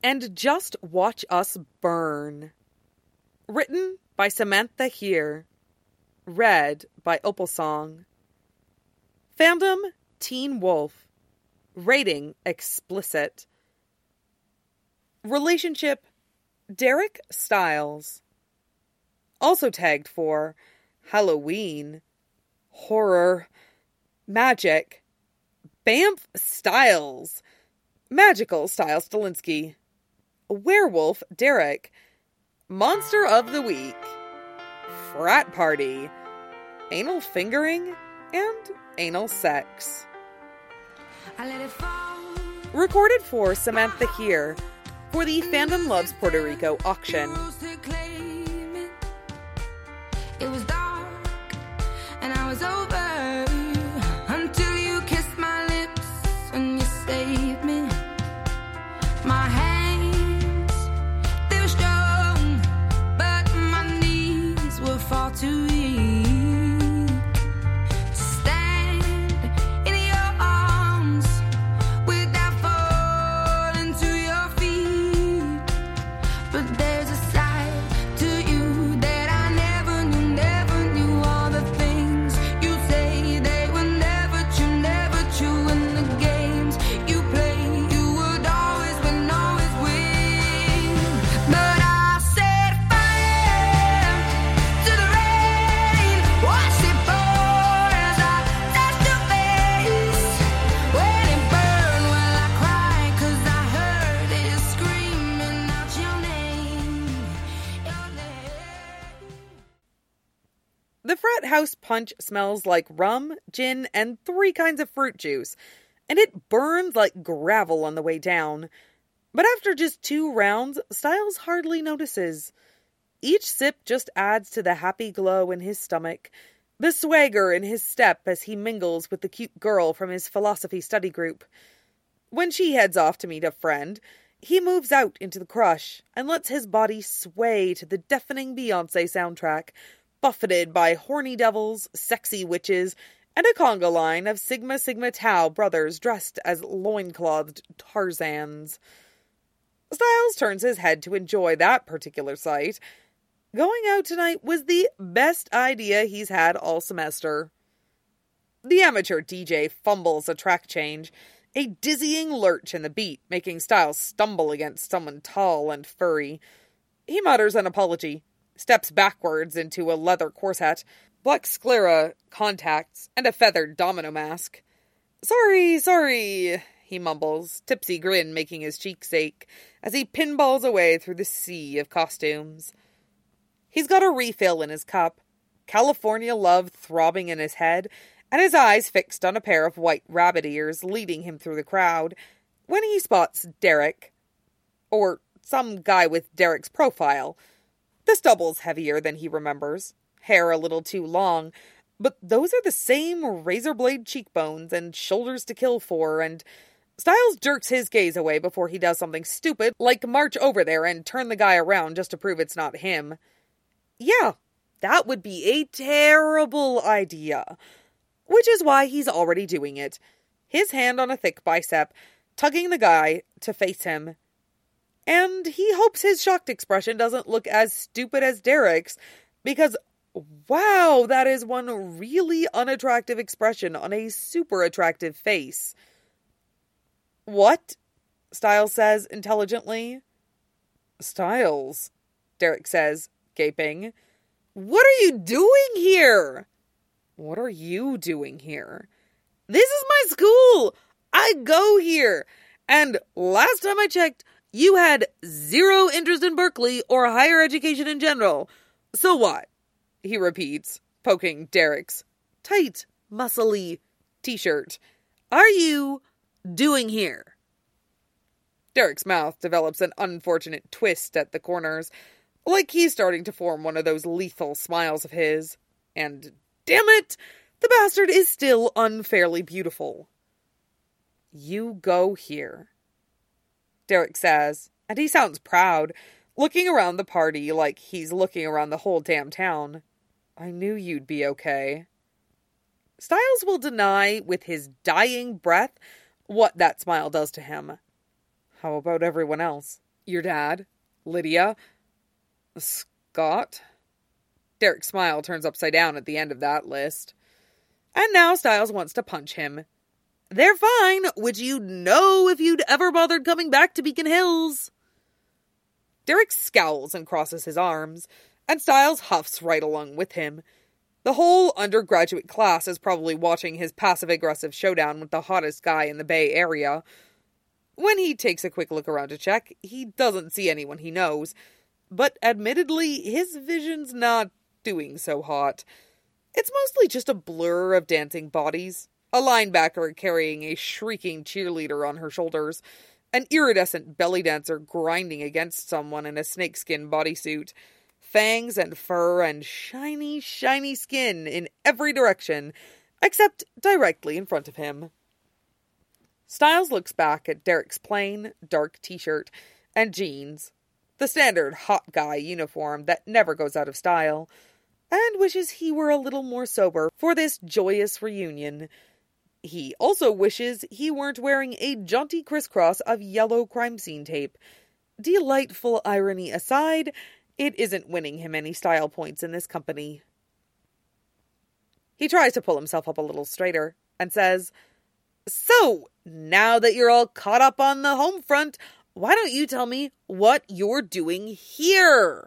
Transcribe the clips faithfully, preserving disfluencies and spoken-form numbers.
and Just Watch Us Burn. Written by Samantha Here. Read by Opal Song. Fandom, Teen Wolf. Rating, explicit. Relationship, Derek Stiles. Also tagged for Halloween, horror, magic, Banff Stiles, magical Stiles Stilinski, werewolf Derek, monster of the week, frat party, anal fingering, and anal sex. I let it fall. Recorded for Samantha Here for the Fandom Loves Puerto Rico auction. It was dark and I was over until you kissed my lips and you saved me. My hands, they were strong, but my knees were far too weak to stand in your arms without falling to your feet. But there's a side to you that I never knew, never knew. All the things you say, they were never true, never true. And the games you play, you would always win, always win. But I set fire to the rain, watch it pour as I touched your face. When it burned, well I cried 'cause I heard it screaming out your name, your name. The frat house punch smells like rum, gin, and three kinds of fruit juice, and it burns like gravel on the way down. But after just two rounds, Stiles hardly notices. Each sip just adds to the happy glow in his stomach, the swagger in his step as he mingles with the cute girl from his philosophy study group. When she heads off to meet a friend, he moves out into the crush and lets his body sway to the deafening Beyoncé soundtrack, buffeted by horny devils, sexy witches, and a conga line of Sigma Sigma Tau brothers dressed as loinclothed Tarzans. Stiles turns his head to enjoy that particular sight. Going out tonight was the best idea he's had all semester. The amateur D J fumbles a track change, a dizzying lurch in the beat, making Stiles stumble against someone tall and furry. He mutters an apology, steps backwards into a leather corset, black sclera, contacts, and a feathered domino mask. Sorry, sorry, he mumbles, tipsy grin making his cheeks ache, as he pinballs away through the sea of costumes. He's got a refill in his cup, California love throbbing in his head, and his eyes fixed on a pair of white rabbit ears leading him through the crowd, when he spots Derek. Or some guy with Derek's profile. The stubble's heavier than he remembers, hair a little too long, but those are the same razor-blade cheekbones and shoulders to kill for, and Stiles jerks his gaze away before he does something stupid, like march over there and turn the guy around just to prove it's not him. Yeah, that would be a terrible idea, which is why he's already doing it, his hand on a thick bicep, tugging the guy to face him. And he hopes his shocked expression doesn't look as stupid as Derek's, because, wow, that is one really unattractive expression on a super attractive face. What? Stiles says intelligently. Stiles, Derek says, gaping. What are you doing here? What are you doing here? This is my school! I go here! And last time I checked, you had zero interest in Berkeley or higher education in general. So what? He repeats, poking Derek's tight, muscly t-shirt. Are you doing here? Derek's mouth develops an unfortunate twist at the corners, like he's starting to form one of those lethal smiles of his. And, damn it, the bastard is still unfairly beautiful. You go here, Derek says, and he sounds proud, looking around the party like he's looking around the whole damn town. I knew you'd be okay. Stiles will deny with his dying breath what that smile does to him. How about everyone else? Your dad? Lydia? Scott? Derek's smile turns upside down at the end of that list. And now Stiles wants to punch him. They're fine, which you'd know if you'd ever bothered coming back to Beacon Hills. Derek scowls and crosses his arms, and Stiles huffs right along with him. The whole undergraduate class is probably watching his passive-aggressive showdown with the hottest guy in the Bay Area. When he takes a quick look around to check, he doesn't see anyone he knows, but admittedly, his vision's not doing so hot. It's mostly just a blur of dancing bodies, a linebacker carrying a shrieking cheerleader on her shoulders, an iridescent belly dancer grinding against someone in a snakeskin bodysuit, fangs and fur and shiny, shiny skin in every direction, except directly in front of him. Stiles looks back at Derek's plain, dark t-shirt and jeans, the standard hot guy uniform that never goes out of style, and wishes he were a little more sober for this joyous reunion. He also wishes he weren't wearing a jaunty crisscross of yellow crime scene tape. Delightful irony aside, it isn't winning him any style points in this company. He tries to pull himself up a little straighter and says, "So, now that you're all caught up on the home front, why don't you tell me what you're doing here?"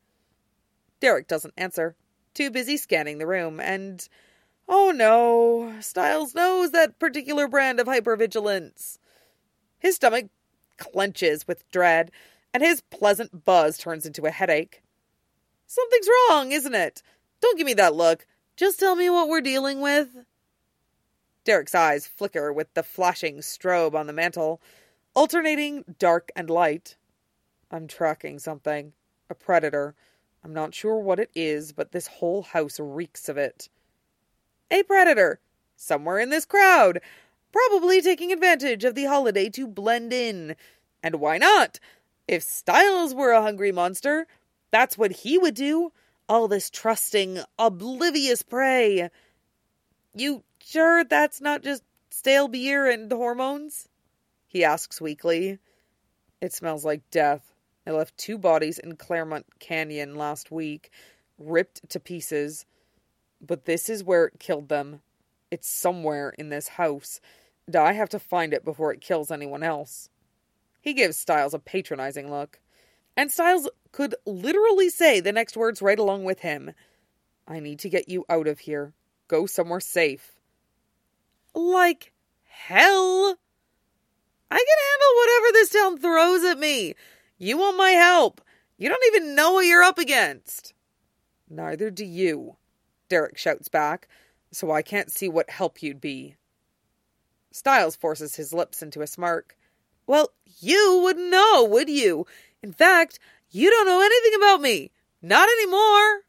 Derek doesn't answer, too busy scanning the room, and, oh no, Stiles knows that particular brand of hypervigilance. His stomach clenches with dread, and his pleasant buzz turns into a headache. "Something's wrong, isn't it? Don't give me that look. Just tell me what we're dealing with." Derek's eyes flicker with the flashing strobe on the mantel, alternating dark and light. "I'm tracking something. A predator. I'm not sure what it is, but this whole house reeks of it." "A predator. Somewhere in this crowd. Probably taking advantage of the holiday to blend in. And why not? If Stiles were a hungry monster, that's what he would do. All this trusting, oblivious prey. You sure that's not just stale beer and hormones?" he asks weakly. "It smells like death. I left two bodies in Claremont Canyon last week, ripped to pieces. But this is where it killed them. It's somewhere in this house, and I have to find it before it kills anyone else." He gives Stiles a patronizing look, and Stiles could literally say the next words right along with him. "I need to get you out of here. Go somewhere safe." Like hell? I can handle whatever this town throws at me. You want my help. You don't even know what you're up against. "Neither do you," Derek shouts back, "so I can't see what help you'd be." Stiles forces his lips into a smirk. "Well, you wouldn't know, would you? In fact, you don't know anything about me. Not anymore."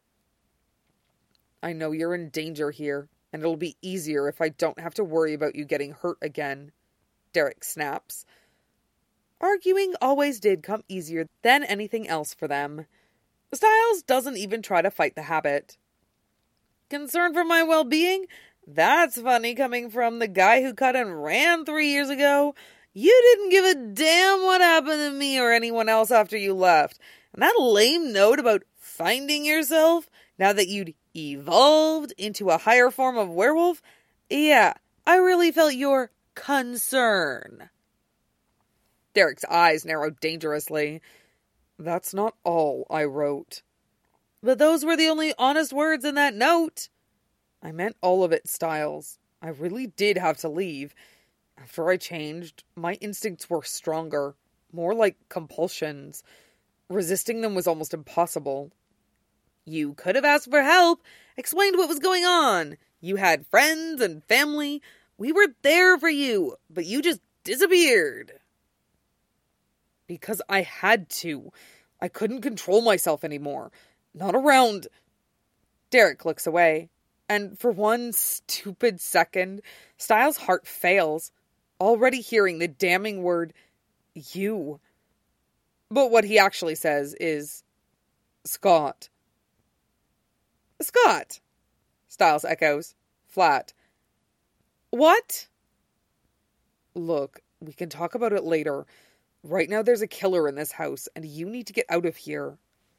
"I know you're in danger here, and it'll be easier if I don't have to worry about you getting hurt again," Derek snaps. Arguing always did come easier than anything else for them. Stiles doesn't even try to fight the habit. "Concern for my well-being? That's funny coming from the guy who cut and ran three years ago. You didn't give a damn what happened to me or anyone else after you left. And that lame note about finding yourself, now that you'd evolved into a higher form of werewolf? Yeah, I really felt your concern." Derek's eyes narrowed dangerously. "That's not all I wrote." "But those were the only honest words in that note." "I meant all of it, Stiles. I really did have to leave. After I changed, my instincts were stronger, more like compulsions. Resisting them was almost impossible." "You could have asked for help, explained what was going on. You had friends and family. We were there for you, but you just disappeared." "Because I had to. I couldn't control myself anymore. Not around..." Derek looks away, and for one stupid second, Stiles' heart fails, already hearing the damning word, "you." But what he actually says is, "Scott." "Scott," Stiles echoes, flat. "What?" "Look, we can talk about it later. Right now there's a killer in this house, and you need to get out of here.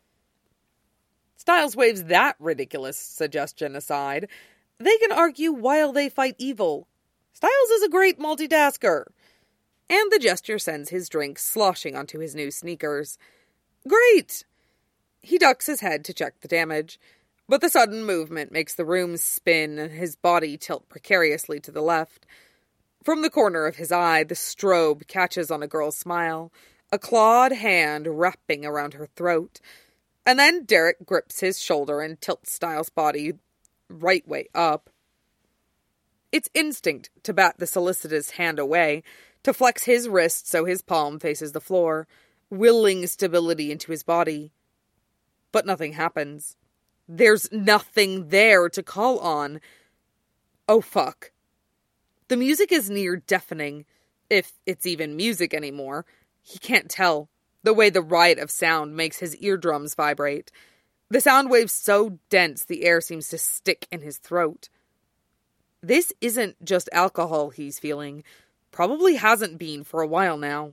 Stiles waves that ridiculous suggestion aside. They can argue while they fight evil. Stiles is a great multitasker. And the gesture sends his drink sloshing onto his new sneakers. Great! He ducks his head to check the damage, but the sudden movement makes the room spin and his body tilt precariously to the left. From the corner of his eye, the strobe catches on a girl's smile, a clawed hand wrapping around her throat, and then Derek grips his shoulder and tilts Stiles' body right way up. It's instinct to bat the solicitous hand away, to flex his wrist so his palm faces the floor, willing stability into his body. But nothing happens. There's nothing there to call on. Oh, fuck. The music is near deafening, if it's even music anymore. He can't tell. The way the riot of sound makes his eardrums vibrate. The sound waves so dense the air seems to stick in his throat. This isn't just alcohol he's feeling. Probably hasn't been for a while now.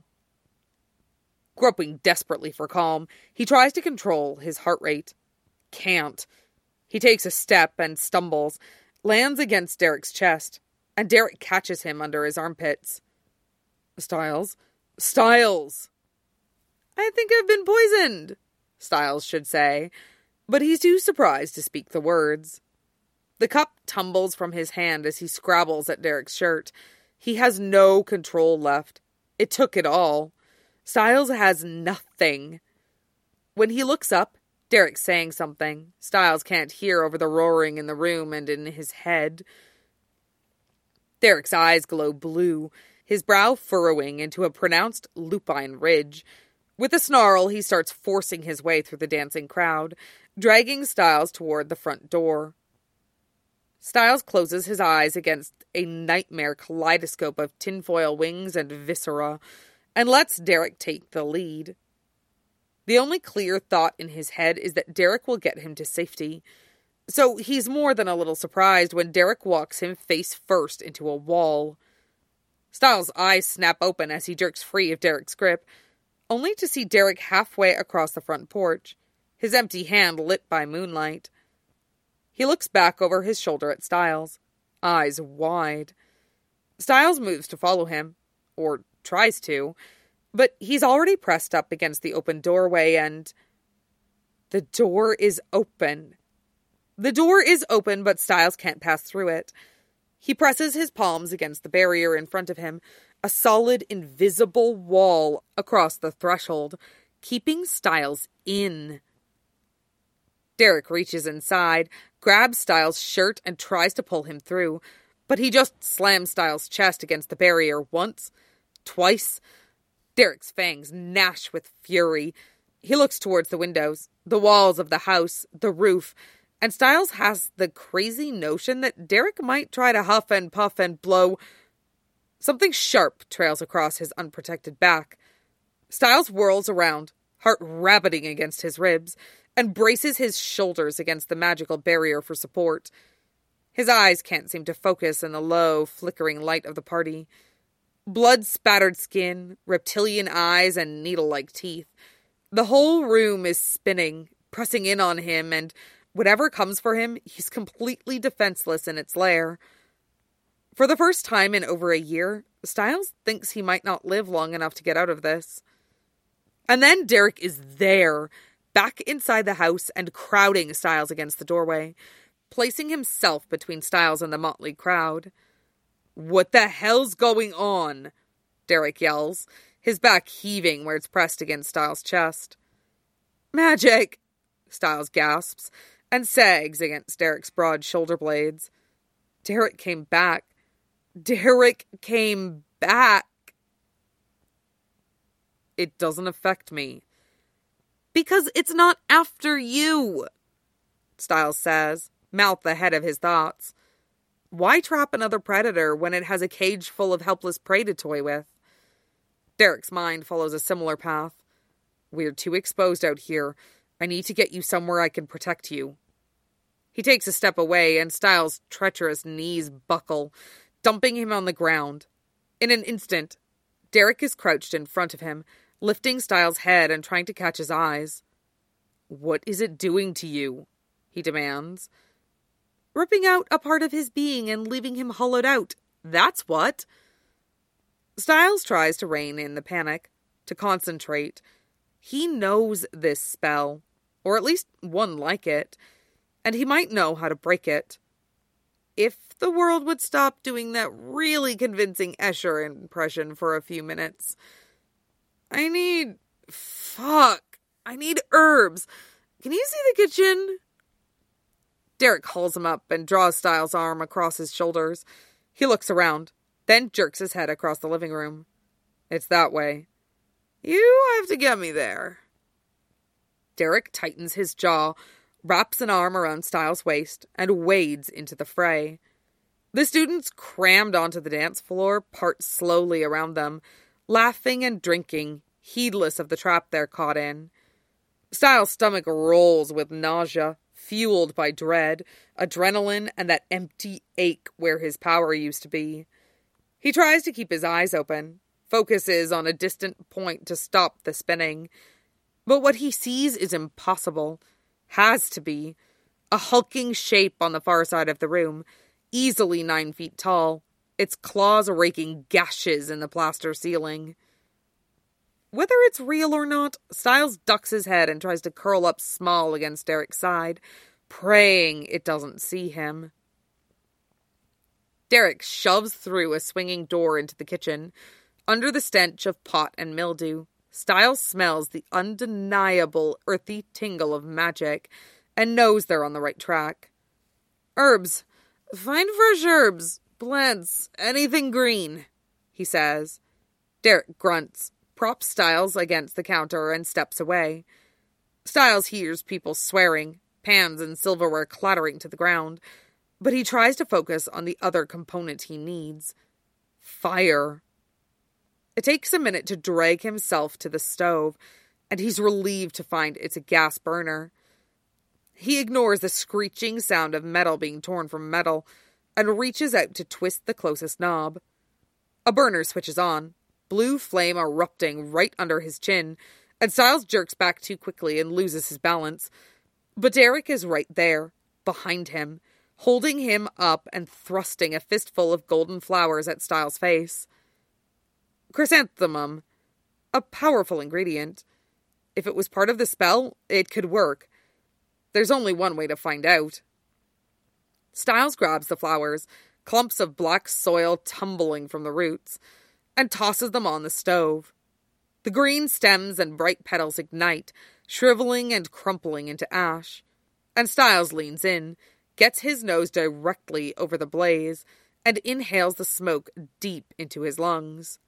Groping desperately for calm, he tries to control his heart rate. Can't. He takes a step and stumbles, lands against Derek's chest, and Derek catches him under his armpits. Stiles? Stiles! I think I've been poisoned, Stiles should say, but he's too surprised to speak the words. The cup tumbles from his hand as he scrabbles at Derek's shirt. He has no control left. It took it all. Stiles has nothing. When he looks up, Derek's saying something Stiles can't hear over the roaring in the room and in his head. Derek's eyes glow blue, his brow furrowing into a pronounced lupine ridge. With a snarl, he starts forcing his way through the dancing crowd, dragging Stiles toward the front door. Stiles closes his eyes against a nightmare kaleidoscope of tinfoil wings and viscera, and lets Derek take the lead. The only clear thought in his head is that Derek will get him to safety. So he's more than a little surprised when Derek walks him face first into a wall. Stiles' eyes snap open as he jerks free of Derek's grip, only to see Derek halfway across the front porch, his empty hand lit by moonlight. He looks back over his shoulder at Stiles, eyes wide. Stiles moves to follow him, or tries to, but he's already pressed up against the open doorway and... The door is open. The door is open, but Stiles can't pass through it. He presses his palms against the barrier in front of him, a solid, invisible wall across the threshold, keeping Stiles in. Derek reaches inside, grabs Stiles' shirt, and tries to pull him through, but he just slams Stiles' chest against the barrier once, twice. Derek's fangs gnash with fury. He looks towards the windows, the walls of the house, the roof, and Stiles has the crazy notion that Derek might try to huff and puff and blow. Something sharp trails across his unprotected back. Stiles whirls around, heart rabbiting against his ribs, and braces his shoulders against the magical barrier for support. His eyes can't seem to focus in the low, flickering light of the party. Blood-spattered skin, reptilian eyes, and needle-like teeth. The whole room is spinning, pressing in on him, and whatever comes for him, he's completely defenseless in its lair. For the first time in over a year, Stiles thinks he might not live long enough to get out of this. And then Derek is there, back inside the house and crowding Stiles against the doorway, placing himself between Stiles and the motley crowd. "What the hell's going on?" Derek yells, his back heaving where it's pressed against Stiles' chest. "Magic!" Stiles gasps, and sags against Derek's broad shoulder blades. Derek came back. Derek came back. "It doesn't affect me." "Because it's not after you," Stiles says, mouth ahead of his thoughts. Why trap another predator when it has a cage full of helpless prey to toy with? Derek's mind follows a similar path. "We're too exposed out here. I need to get you somewhere I can protect you." He takes a step away, and Stiles' treacherous knees buckle, dumping him on the ground. In an instant, Derek is crouched in front of him, lifting Styles' head and trying to catch his eyes. "What is it doing to you?" he demands. "Ripping out a part of his being and leaving him hollowed out. That's what." Styles tries to rein in the panic, to concentrate. He knows this spell, or at least one like it, and he might know how to break it. If the world would stop doing that really convincing Escher impression for a few minutes. I need... Fuck. I need herbs. Can you see the kitchen? Derek hauls him up and draws Styles' arm across his shoulders. He looks around, then jerks his head across the living room. "It's that way." "You have to get me there." Derek tightens his jaw, wraps an arm around Styles' waist, and wades into the fray. The students crammed onto the dance floor part slowly around them, laughing and drinking, heedless of the trap they're caught in. Styles' stomach rolls with nausea, fueled by dread, adrenaline, and that empty ache where his power used to be. He tries to keep his eyes open, focuses on a distant point to stop the spinning. But what he sees is impossible. Has to be. A hulking shape on the far side of the room, easily nine feet tall, its claws raking gashes in the plaster ceiling. Whether it's real or not, Styles ducks his head and tries to curl up small against Derek's side, praying it doesn't see him. Derek shoves through a swinging door into the kitchen. Under the stench of pot and mildew, Styles smells the undeniable earthy tingle of magic and knows they're on the right track. "Herbs. Find fresh herbs. Plants. Anything green," he says. Derek grunts, props Styles against the counter, and steps away. Styles hears people swearing, pans and silverware clattering to the ground, but he tries to focus on the other component he needs. Fire. It takes a minute to drag himself to the stove, and he's relieved to find it's a gas burner. He ignores the screeching sound of metal being torn from metal, and reaches out to twist the closest knob. A burner switches on, blue flame erupting right under his chin, and Styles jerks back too quickly and loses his balance. But Derek is right there, behind him, holding him up and thrusting a fistful of golden flowers at Styles' face. Chrysanthemum. A powerful ingredient. If it was part of the spell, it could work. There's only one way to find out. Styles grabs the flowers, clumps of black soil tumbling from the roots, and tosses them on the stove. The green stems and bright petals ignite, shriveling and crumpling into ash. And Styles leans in, gets his nose directly over the blaze, and inhales the smoke deep into his lungs.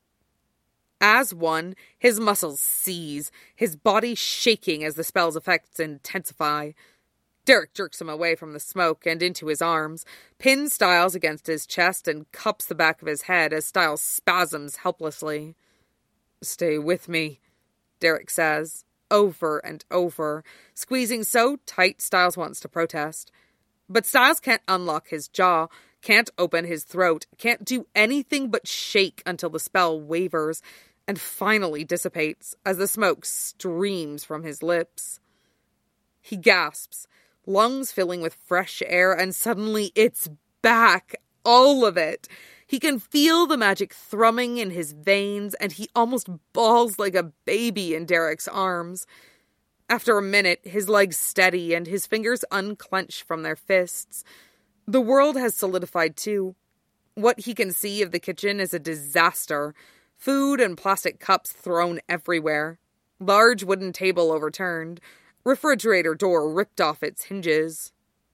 As one, his muscles seize, his body shaking as the spell's effects intensify. Derek jerks him away from the smoke and into his arms, pins Styles against his chest, and cups the back of his head as Styles spasms helplessly. "Stay with me," Derek says, over and over, squeezing so tight Styles wants to protest. But Styles can't unlock his jaw, can't open his throat, can't do anything but shake until the spell wavers and finally dissipates as the smoke streams from his lips. He gasps, lungs filling with fresh air, and suddenly it's back, all of it. He can feel the magic thrumming in his veins, and he almost bawls like a baby in Derek's arms. After a minute, his legs steady and his fingers unclench from their fists. The world has solidified too. What he can see of the kitchen is a disaster. Food and plastic cups thrown everywhere. Large wooden table overturned. Refrigerator door ripped off its hinges.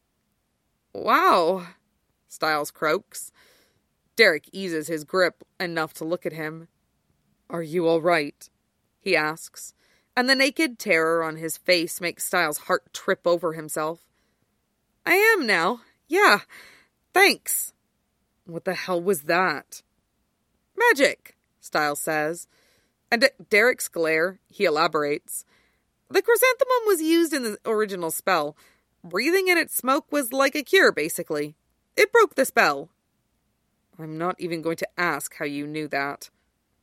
"Wow," Styles croaks. Derek eases his grip enough to look at him. "Are you all right?" he asks, and the naked terror on his face makes Styles' heart trip over himself. "I am now. Yeah. Thanks." "What the hell was that?" "Magic," Styles says. And at Derek's glare, he elaborates. "The chrysanthemum was used in the original spell. Breathing in its smoke was like a cure, basically. It broke the spell." "I'm not even going to ask how you knew that."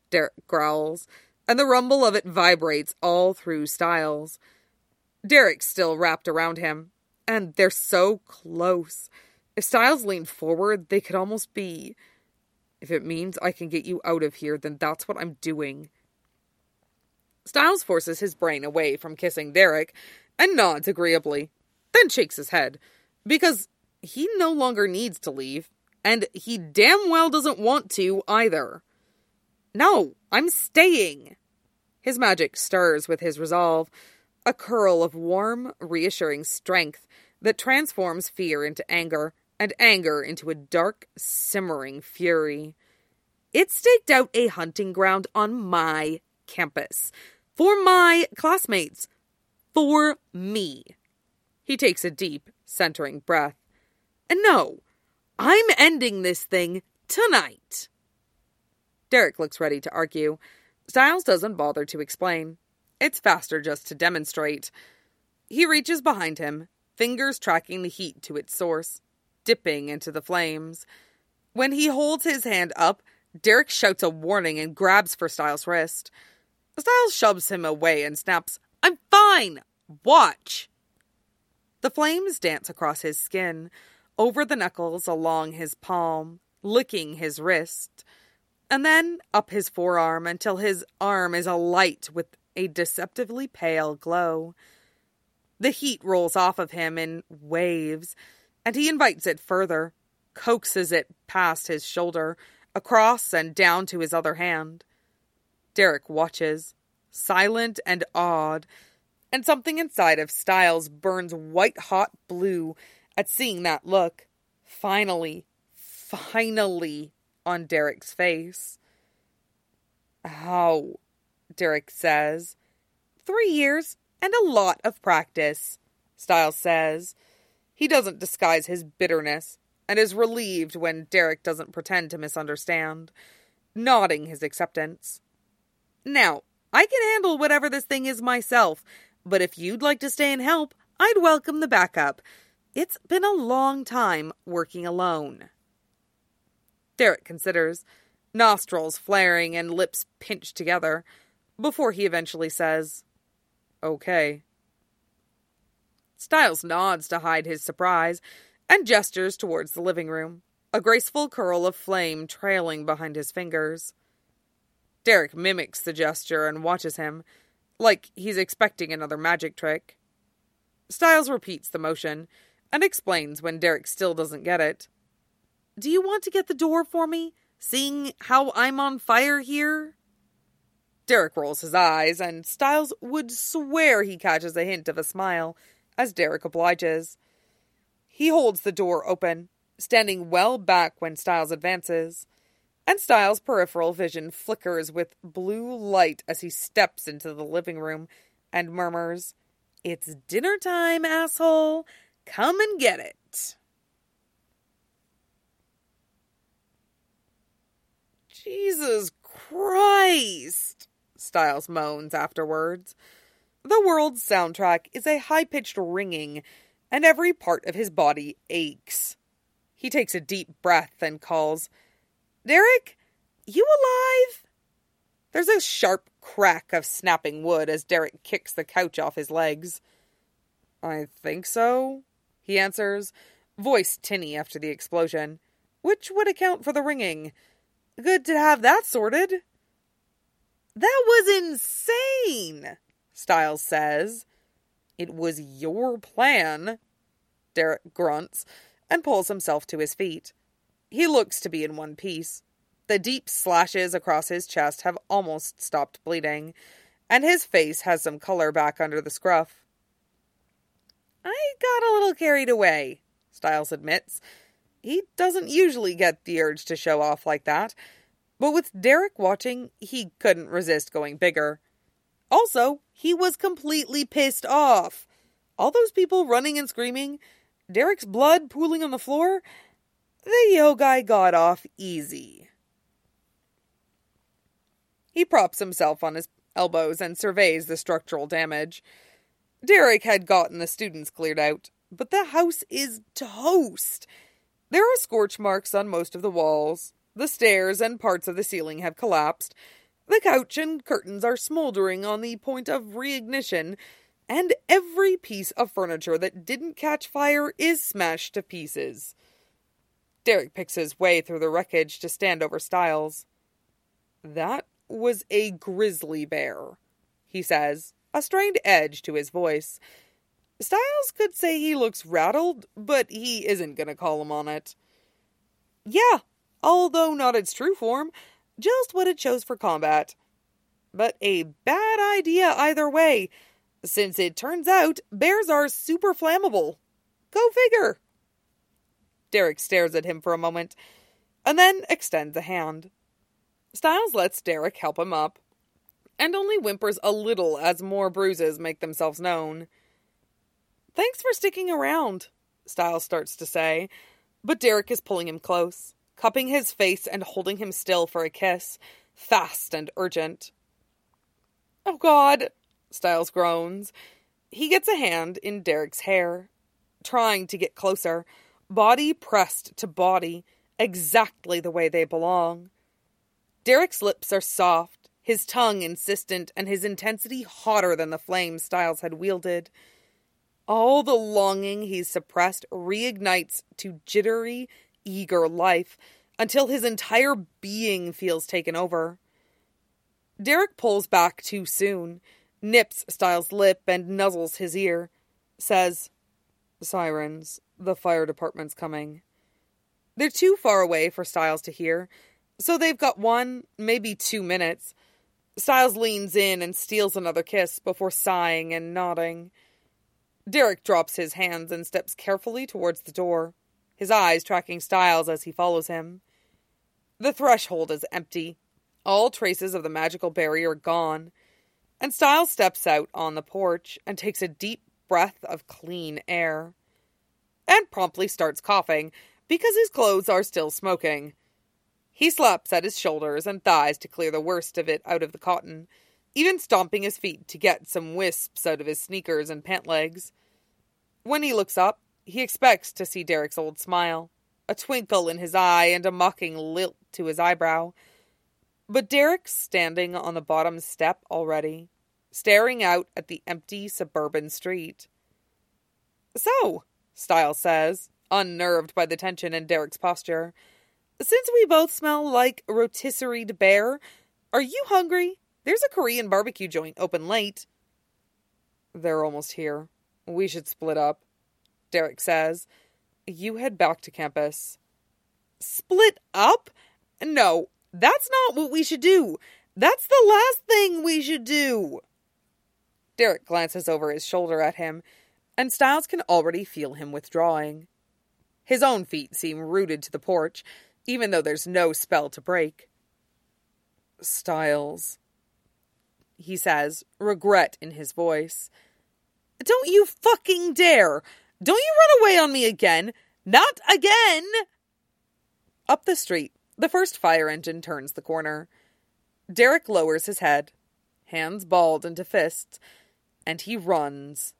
Derek growls, and the rumble of it vibrates all through Styles. Derek's still wrapped around him, and they're so close. If Styles leaned forward, they could almost be. If it means I can get you out of here, then that's what I'm doing. Styles forces his brain away from kissing Derek and nods agreeably, then shakes his head, because he no longer needs to leave, and he damn well doesn't want to either. No, I'm staying. His magic stirs with his resolve, a curl of warm, reassuring strength that transforms fear into anger, and anger into a dark, simmering fury. It staked out a hunting ground on my campus. For my classmates. For me. He takes a deep, centering breath. And no, I'm ending this thing tonight. Derek looks ready to argue. Styles doesn't bother to explain. It's faster just to demonstrate. He reaches behind him, fingers tracking the heat to its source, dipping into the flames. When he holds his hand up, Derek shouts a warning and grabs for Styles' wrist. Styles shoves him away and snaps, I'm fine! Watch! The flames dance across his skin, over the knuckles along his palm, licking his wrist, and then up his forearm until his arm is alight with a deceptively pale glow. The heat rolls off of him in waves, and he invites it further, coaxes it past his shoulder, across and down to his other hand. Derek watches, silent and awed, and something inside of Styles burns white-hot blue at seeing that look, finally, finally, on Derek's face. How? Derek says. Three years and a lot of practice, Styles says. He doesn't disguise his bitterness, and is relieved when Derek doesn't pretend to misunderstand, nodding his acceptance. Now, I can handle whatever this thing is myself, but if you'd like to stay and help, I'd welcome the backup. It's been a long time working alone. Derek considers, nostrils flaring and lips pinched together, before he eventually says, Okay. Styles nods to hide his surprise, and gestures towards the living room, a graceful curl of flame trailing behind his fingers. Derek mimics the gesture and watches him, like he's expecting another magic trick. Styles repeats the motion, and explains when Derek still doesn't get it. Do you want to get the door for me, seeing how I'm on fire here? Derek rolls his eyes, and Styles would swear he catches a hint of a smile, as Derek obliges. He holds the door open, standing well back when Styles advances, and Styles' peripheral vision flickers with blue light as he steps into the living room and murmurs, It's dinner time, asshole. Come and get it. Jesus Christ, Styles moans afterwards. The world's soundtrack is a high-pitched ringing, and every part of his body aches. He takes a deep breath and calls, Derek, you alive? There's a sharp crack of snapping wood as Derek kicks the couch off his legs. I think so, he answers, voice tinny after the explosion, which would account for the ringing. Good to have that sorted. That was insane, Styles says. It was your plan, Derek grunts and pulls himself to his feet. He looks to be in one piece. The deep slashes across his chest have almost stopped bleeding, and his face has some color back under the scruff. I got a little carried away, Styles admits. He doesn't usually get the urge to show off like that, but with Derek watching, he couldn't resist going bigger. Also, he was completely pissed off. All those people running and screaming, Derek's blood pooling on the floor, the yo guy got off easy. He props himself on his elbows and surveys the structural damage. Derek had gotten the students cleared out, but the house is toast. There are scorch marks on most of the walls. The stairs and parts of the ceiling have collapsed, The couch and curtains are smoldering on the point of reignition, and every piece of furniture that didn't catch fire is smashed to pieces. Derek picks his way through the wreckage to stand over Stiles. "That was a grizzly bear," he says, a strained edge to his voice. Stiles could say he looks rattled, but he isn't going to call him on it. "Yeah, although not its true form, just what it chose for combat. But a bad idea either way, since it turns out bears are super flammable. Go figure." Derek stares at him for a moment, and then extends a hand. Stiles lets Derek help him up, and only whimpers a little as more bruises make themselves known. "Thanks for sticking around," Stiles starts to say, but Derek is pulling him close, cupping his face and holding him still for a kiss, fast and urgent. "Oh God," Stiles groans. He gets a hand in Derek's hair, trying to get closer, body pressed to body, exactly the way they belong. Derek's lips are soft, his tongue insistent, and his intensity hotter than the flame Stiles had wielded. All the longing he's suppressed reignites to jittery, eager life, until his entire being feels taken over. Derek pulls back too soon, nips Stiles' lip and nuzzles his ear, says, "Sirens, the fire department's coming." They're too far away for Stiles to hear, so they've got one, maybe two minutes. Stiles leans in and steals another kiss before sighing and nodding. Derek drops his hands and steps carefully towards the door, his eyes tracking Stiles as he follows him. The threshold is empty. All traces of the magical barrier gone, and Stiles steps out on the porch and takes a deep breath of clean air. And promptly starts coughing, because his clothes are still smoking. He slaps at his shoulders and thighs to clear the worst of it out of the cotton, even stomping his feet to get some wisps out of his sneakers and pant legs. When he looks up, he expects to see Derek's old smile, a twinkle in his eye and a mocking lilt to his eyebrow. But Derek's standing on the bottom step already, staring out at the empty suburban street. "So," Stiles says, unnerved by the tension in Derek's posture, "since we both smell like rotisseried bear, are you hungry? There's a Korean barbecue joint open late." "They're almost here. We should split up," Derek says. "You head back to campus." "Split up? No, that's not what we should do. That's the last thing we should do." Derek glances over his shoulder at him, and Stiles can already feel him withdrawing. His own feet seem rooted to the porch, even though there's no spell to break. "Stiles," he says, regret in his voice. "Don't you fucking dare! Don't you run away on me again! Not again!" Up the street, the first fire engine turns the corner. Derek lowers his head, hands balled into fists, and he runs.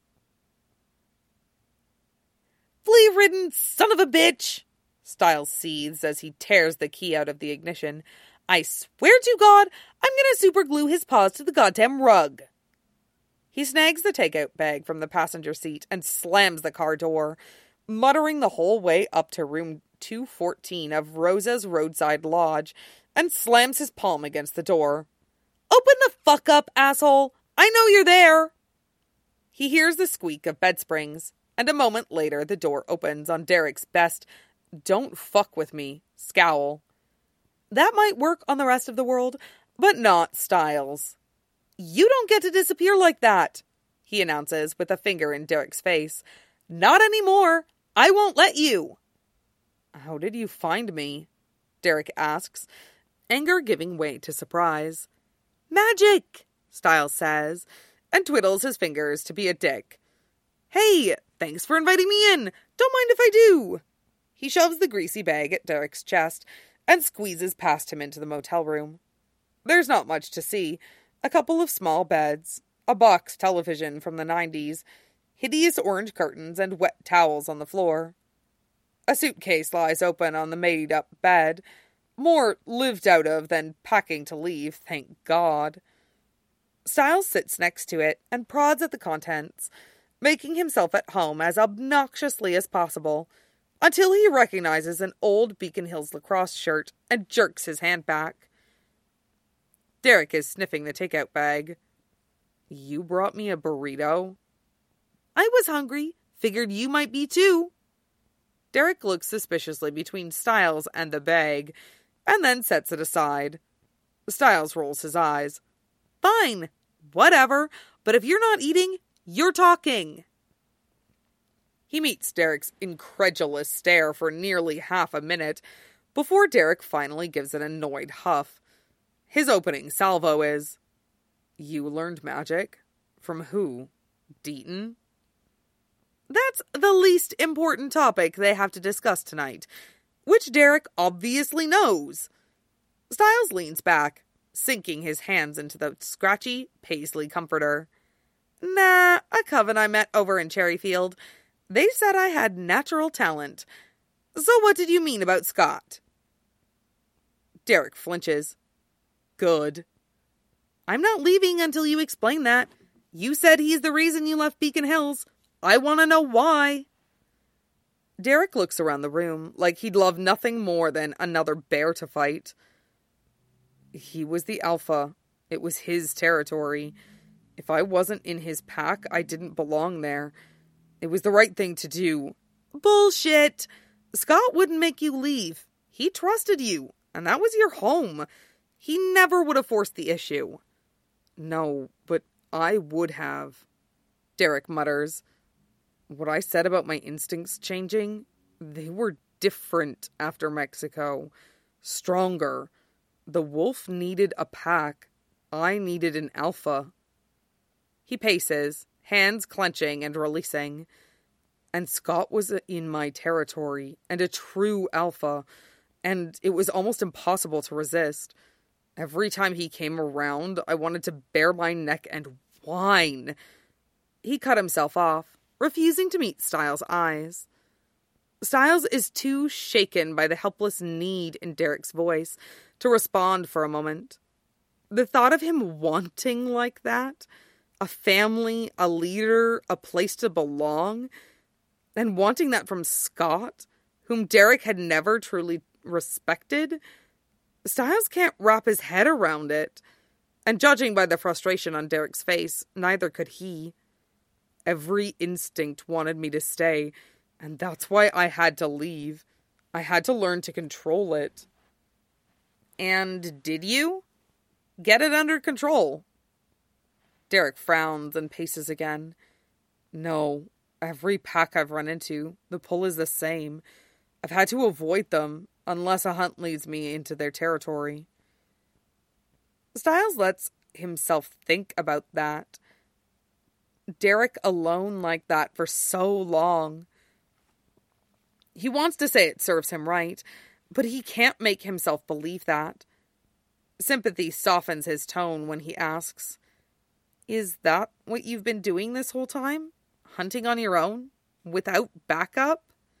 "Flea-ridden son of a bitch!" Stiles seethes as he tears the key out of the ignition. "I swear to God, I'm gonna superglue his paws to the goddamn rug." He snags the takeout bag from the passenger seat and slams the car door, muttering the whole way up to room two fourteen of Rosa's roadside lodge, and slams his palm against the door. "Open the fuck up, asshole! I know you're there!" He hears the squeak of bed springs, and a moment later the door opens on Derek's best "don't fuck with me" scowl. That might work on the rest of the world, but not Stiles. "You don't get to disappear like that," he announces with a finger in Derek's face. "Not anymore. I won't let you." "How did you find me?" Derek asks, anger giving way to surprise. "Magic," Stiles says, and twiddles his fingers to be a dick. "Hey, thanks for inviting me in. Don't mind if I do." He shoves the greasy bag at Derek's chest and squeezes past him into the motel room. There's not much to see. A couple of small beds, a box television from the nineties, hideous orange curtains, and wet towels on the floor. A suitcase lies open on the made-up bed, More lived out of than packing to leave, thank God. Styles sits next to it and prods at the contents, making himself at home as obnoxiously as possible, until he recognizes an old Beacon Hills lacrosse shirt and jerks his hand back. Derek is sniffing the takeout bag. You brought me a burrito? I was hungry. Figured you might be too. Derek looks suspiciously between Styles and the bag, and then sets it aside. Styles rolls his eyes. Fine, whatever, but if you're not eating, you're talking. He meets Derek's incredulous stare for nearly half a minute, before Derek finally gives an annoyed huff. His opening salvo is, You learned magic? From who? Deaton? That's the least important topic they have to discuss tonight, which Derek obviously knows. Styles leans back, sinking his hands into the scratchy paisley comforter. Nah, a coven I met over in Cherryfield. They said I had natural talent. So what did you mean about Scott? Derek flinches. Good. I'm not leaving until you explain that. You said he's the reason you left Beacon Hills. I want to know why. Derek looks around the room like he'd love nothing more than another bear to fight. He was the alpha. It was his territory. If I wasn't in his pack, I didn't belong there. It was the right thing to do. Bullshit! Scott wouldn't make you leave. He trusted you, and that was your home. He never would have forced the issue. No, but I would have, Derek mutters. What I said about my instincts changing, they were different after Mexico. Stronger. The wolf needed a pack. I needed an alpha. He paces, hands clenching and releasing. And Scott was in my territory, and a true alpha, and it was almost impossible to resist. Every time he came around, I wanted to bare my neck and whine. He cut himself off, refusing to meet Styles' eyes. Styles is too shaken by the helpless need in Derek's voice to respond for a moment. The thought of him wanting like that, a family, a leader, a place to belong, and wanting that from Scott, whom Derek had never truly respected, Styles can't wrap his head around it. And judging by the frustration on Derek's face, neither could he. Every instinct wanted me to stay, and that's why I had to leave. I had to learn to control it. And did you? Get it under control? Derek frowns and paces again. No, every pack I've run into, the pull is the same. I've had to avoid them, unless a hunt leads me into their territory. Styles lets himself think about that. Derek alone like that for so long. He wants to say it serves him right, but he can't make himself believe that. Sympathy softens his tone when he asks, Is that what you've been doing this whole time? Hunting on your own? Without backup?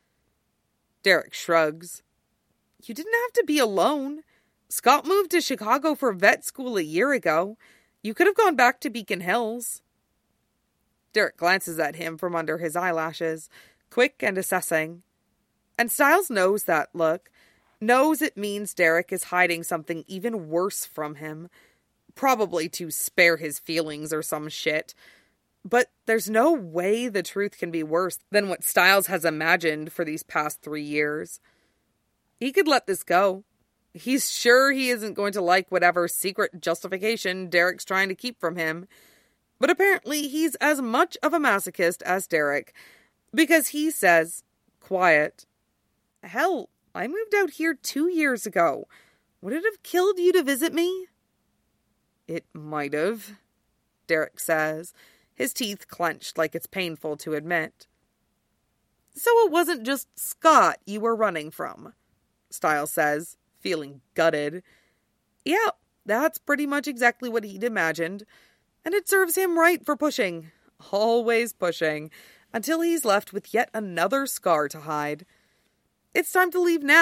Derek shrugs. You didn't have to be alone. Scott moved to Chicago for vet school a year ago. You could have gone back to Beacon Hills. Derek glances at him from under his eyelashes, quick and assessing. And Styles knows that look, knows it means Derek is hiding something even worse from him. Probably to spare his feelings or some shit. But there's no way the truth can be worse than what Styles has imagined for these past three years. He could let this go. He's sure he isn't going to like whatever secret justification Derek's trying to keep from him. But apparently he's as much of a masochist as Derek, because he says, quiet, Hell, I moved out here two years ago. Would it have killed you to visit me? It might have, Derek says, his teeth clenched like it's painful to admit. So it wasn't just Scott you were running from, Styles says, feeling gutted. Yeah, that's pretty much exactly what he'd imagined. And it serves him right for pushing, always pushing, until he's left with yet another scar to hide. It's time to leave now,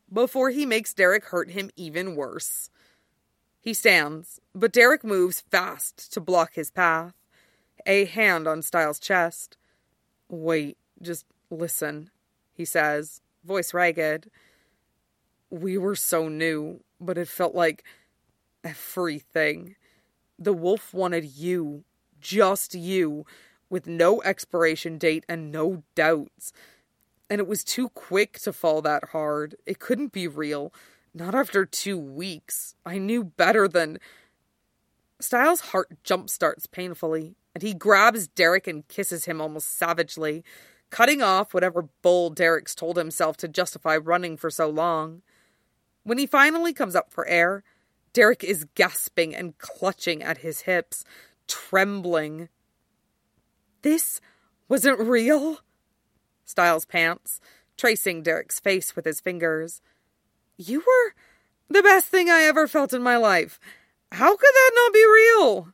before he makes Derek hurt him even worse. He stands, but Derek moves fast to block his path, a hand on Styles' chest. "Wait, just listen," he says, voice ragged. "We were so new, but it felt like everything. The wolf wanted you, just you, with no expiration date and no doubts. And it was too quick to fall that hard. It couldn't be real. Not after two weeks. I knew better than..." Styles' heart jump-starts painfully, and he grabs Derek and kisses him almost savagely, cutting off whatever bull Derek's told himself to justify running for so long. When he finally comes up for air, Derek is gasping and clutching at his hips, trembling. "This wasn't real?" Styles pants, tracing Derek's face with his fingers. "You were the best thing I ever felt in my life. How could that not be real?"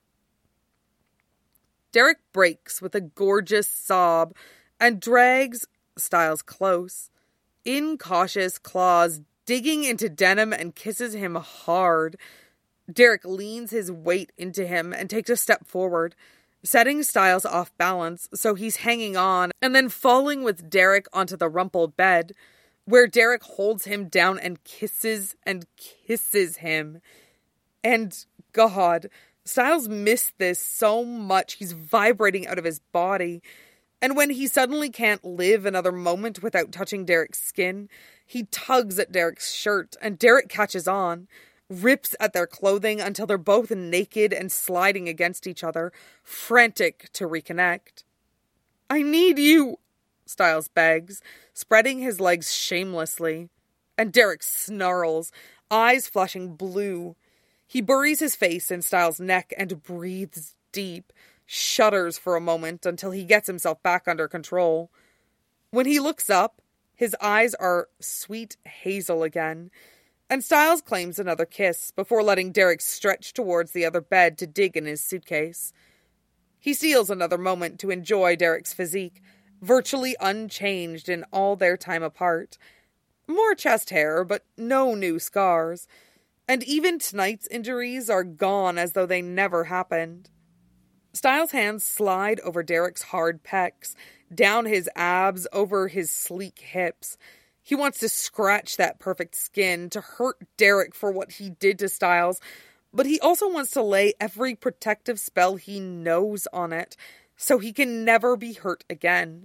Derek breaks with a gorgeous sob and drags Styles close, incautious claws digging into denim, and kisses him hard. Derek leans his weight into him and takes a step forward, setting Styles off balance so he's hanging on and then falling with Derek onto the rumpled bed, where Derek holds him down and kisses and kisses him. And God, Styles missed this so much. He's vibrating out of his body. And when he suddenly can't live another moment without touching Derek's skin, he tugs at Derek's shirt, and Derek catches on, rips at their clothing until they're both naked and sliding against each other, frantic to reconnect. "I need you," Styles begs, spreading his legs shamelessly. And Derek snarls, eyes flashing blue. He buries his face in Styles' neck and breathes deep, shudders for a moment until he gets himself back under control. When he looks up, his eyes are sweet hazel again, and Styles claims another kiss before letting Derek stretch towards the other bed to dig in his suitcase. He steals another moment to enjoy Derek's physique, virtually unchanged in all their time apart. More chest hair, but no new scars. And even tonight's injuries are gone as though they never happened. Styles' hands slide over Derek's hard pecs, down his abs, over his sleek hips. He wants to scratch that perfect skin, to hurt Derek for what he did to Styles, but he also wants to lay every protective spell he knows on it, so he can never be hurt again.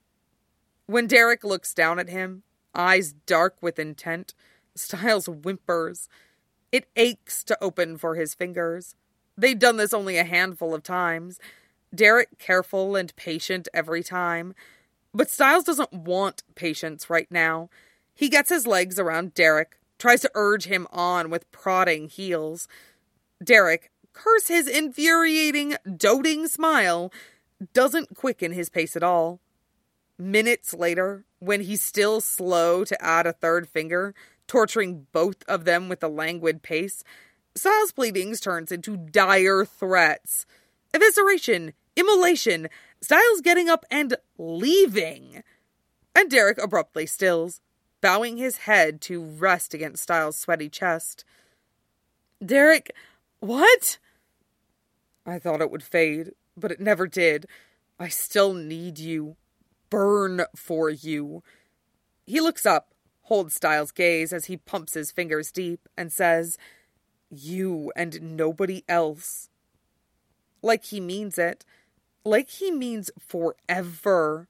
When Derek looks down at him, eyes dark with intent, Styles whimpers. It aches to open for his fingers. They'd done this only a handful of times. Derek careful and patient every time. But Styles doesn't want patience right now. He gets his legs around Derek, tries to urge him on with prodding heels. Derek, curse his infuriating, doting smile, doesn't quicken his pace at all. Minutes later, when he's still slow to add a third finger, torturing both of them with a languid pace, Styles' pleadings turns into dire threats. Evisceration, immolation, Styles getting up and leaving. And Derek abruptly stills, bowing his head to rest against Styles' sweaty chest. "Derek, what?" "I thought it would fade, but it never did. I still need you. Burn for you." He looks up, holds Styles' gaze as he pumps his fingers deep, and says, "You and nobody else." Like he means it. Like he means forever.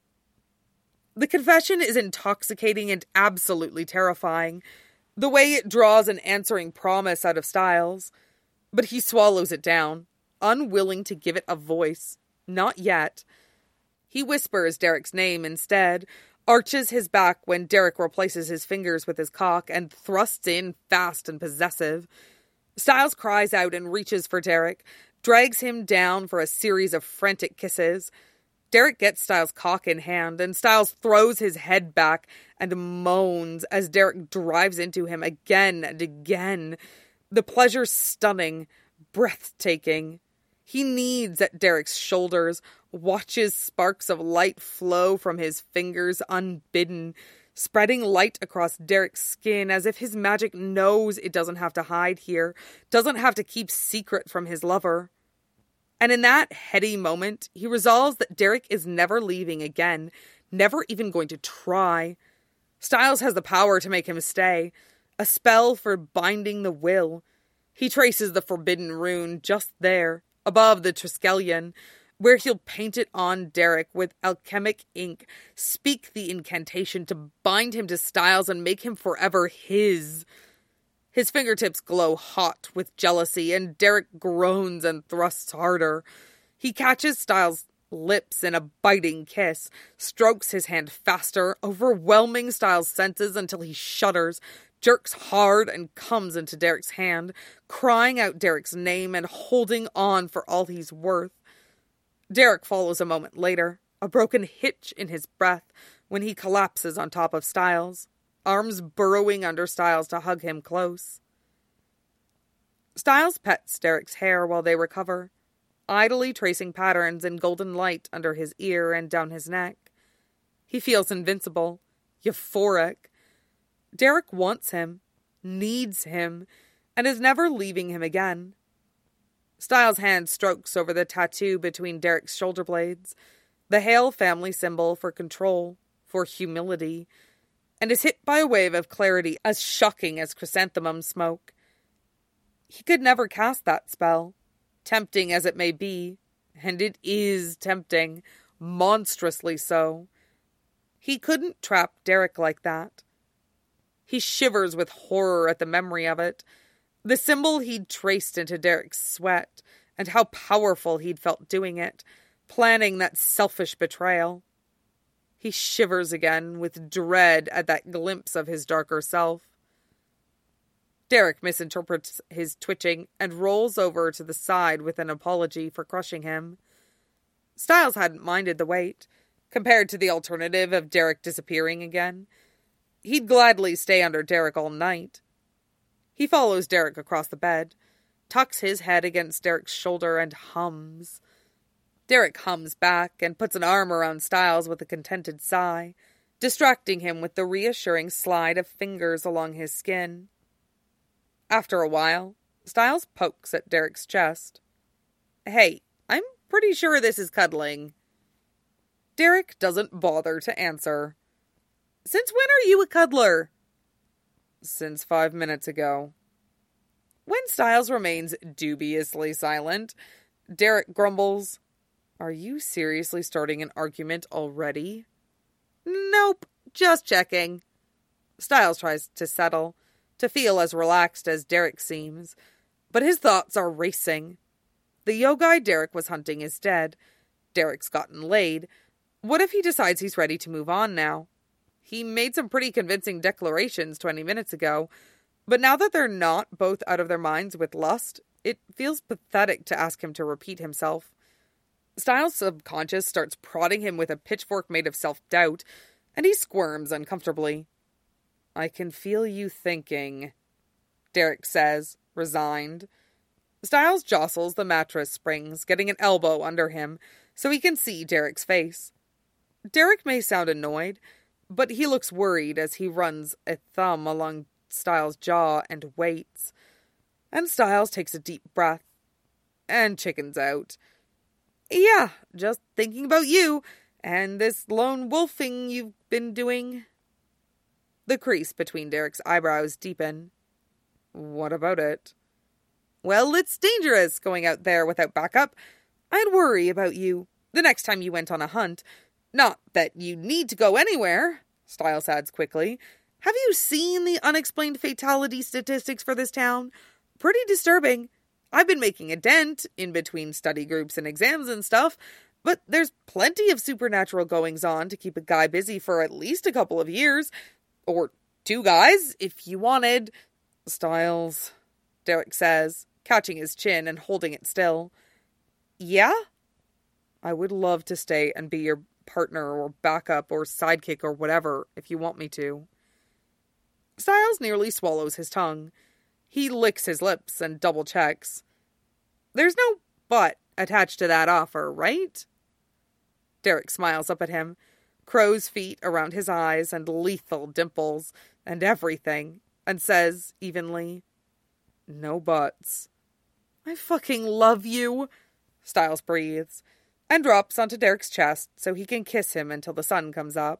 The confession is intoxicating and absolutely terrifying, the way it draws an answering promise out of Styles. But he swallows it down, unwilling to give it a voice. Not yet. He whispers Derek's name instead, arches his back when Derek replaces his fingers with his cock, and thrusts in fast and possessive. Styles cries out and reaches for Derek, drags him down for a series of frantic kisses. Derek gets Styles' cock in hand, and Styles throws his head back and moans as Derek drives into him again and again. The pleasure stunning, breathtaking. He kneads at Derek's shoulders, watches sparks of light flow from his fingers unbidden, spreading light across Derek's skin as if his magic knows it doesn't have to hide here, doesn't have to keep secret from his lover. And in that heady moment, he resolves that Derek is never leaving again, never even going to try. Styles has the power to make him stay, a spell for binding the will. He traces the forbidden rune just there, above the Triskelion, where he'll paint it on Derek with alchemic ink, speak the incantation to bind him to Styles and make him forever his. His fingertips glow hot with jealousy, and Derek groans and thrusts harder. He catches Styles' lips in a biting kiss, strokes his hand faster, overwhelming Styles' senses until he shudders, jerks hard and comes into Derek's hand, crying out Derek's name and holding on for all he's worth. Derek follows a moment later, a broken hitch in his breath when he collapses on top of Styles, arms burrowing under Styles to hug him close. Styles pets Derek's hair while they recover, idly tracing patterns in golden light under his ear and down his neck. He feels invincible, euphoric. Derek wants him, needs him, and is never leaving him again. Styles' hand strokes over the tattoo between Derek's shoulder blades, the Hale family symbol for control, for humility, and is hit by a wave of clarity as shocking as chrysanthemum smoke. He could never cast that spell, tempting as it may be, and it is tempting, monstrously so. He couldn't trap Derek like that. He shivers with horror at the memory of it, the symbol he'd traced into Derek's sweat, and how powerful he'd felt doing it, planning that selfish betrayal. He shivers again with dread at that glimpse of his darker self. Derek misinterprets his twitching and rolls over to the side with an apology for crushing him. Styles hadn't minded the wait, compared to the alternative of Derek disappearing again. He'd gladly stay under Derek all night. He follows Derek across the bed, tucks his head against Derek's shoulder and hums. Derek hums back and puts an arm around Styles with a contented sigh, distracting him with the reassuring slide of fingers along his skin. After a while, Styles pokes at Derek's chest. "Hey, I'm pretty sure this is cuddling." Derek doesn't bother to answer. "Since when are you a cuddler?" "Since five minutes ago." When Styles remains dubiously silent, Derek grumbles, "Are you seriously starting an argument already?" "Nope, just checking." Styles tries to settle, to feel as relaxed as Derek seems, but his thoughts are racing. The Yogai Derek was hunting is dead. Derek's gotten laid. What if he decides he's ready to move on now? He made some pretty convincing declarations twenty minutes ago, but now that they're not both out of their minds with lust, it feels pathetic to ask him to repeat himself. Styles' subconscious starts prodding him with a pitchfork made of self-doubt, and he squirms uncomfortably. "I can feel you thinking," Derek says, resigned. Styles jostles the mattress springs, getting an elbow under him, so he can see Derek's face. Derek may sound annoyed, but he looks worried as he runs a thumb along Styles' jaw and waits. And Styles takes a deep breath and chickens out. "Yeah, just thinking about you and this lone wolfing you've been doing." The crease between Derek's eyebrows deepen. "What about it?" "Well, it's dangerous going out there without backup. I'd worry about you the next time you went on a hunt. Not that you need to go anywhere," Styles adds quickly. "Have you seen the unexplained fatality statistics for this town? Pretty disturbing. I've been making a dent in between study groups and exams and stuff, but there's plenty of supernatural goings-on to keep a guy busy for at least a couple of years. Or two guys, if you wanted." "Styles," Derek says, catching his chin and holding it still. "Yeah?" "I would love to stay and be your partner or backup or sidekick or whatever, if you want me to." Styles nearly swallows his tongue. He licks his lips and double checks. "There's no but attached to that offer, right?" Derek smiles up at him. crow's feet around his eyes and lethal dimples and everything, and says evenly, "No buts." "I fucking love you," Stiles breathes, and drops onto Derek's chest so he can kiss him until the sun comes up.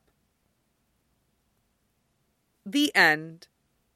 The end.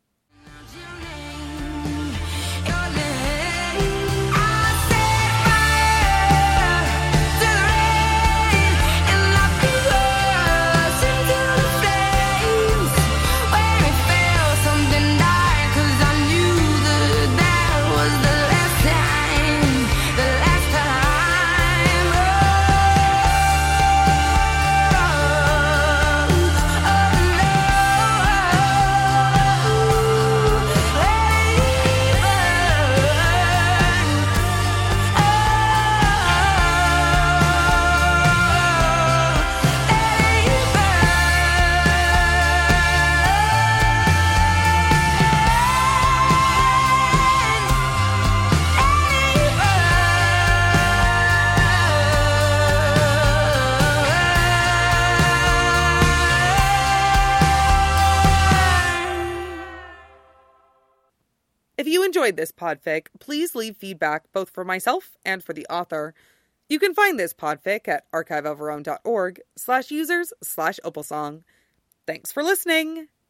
If you enjoyed this podfic, please leave feedback both for myself and for the author. You can find this podfic at archive of our own dot org slash users slash opalsong. Thanks for listening!